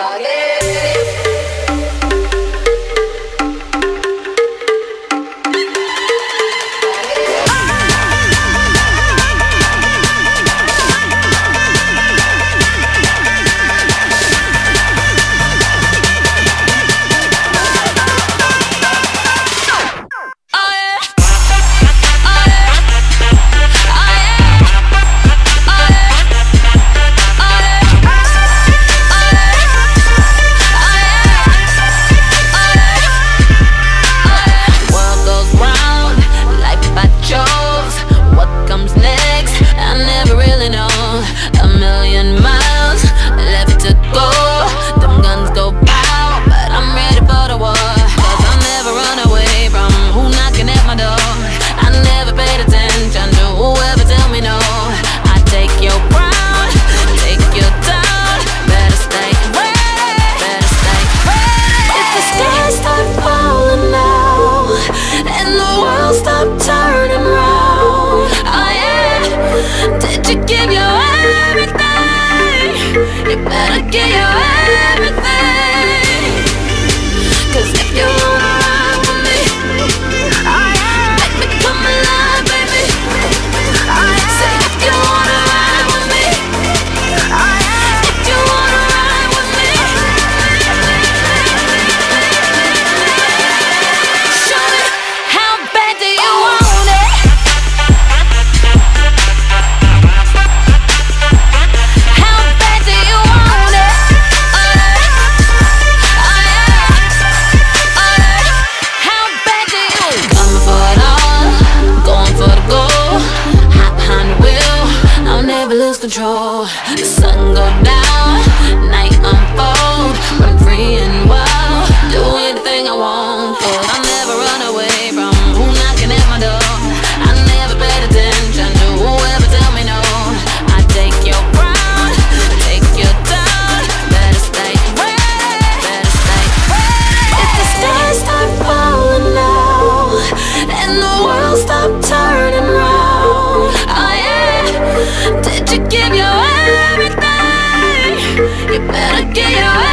Control. The sun go down, night unfold. Run free and wild, do anything I want. 'Cause I'll never run away from who knocking at my door. I never paid attention to whoever tell me no. I take your crown, take your down. Better stay ready, better stay ready. If the stars start falling now and the world stop turning round, oh yeah, did you give your everything? You better give your everything.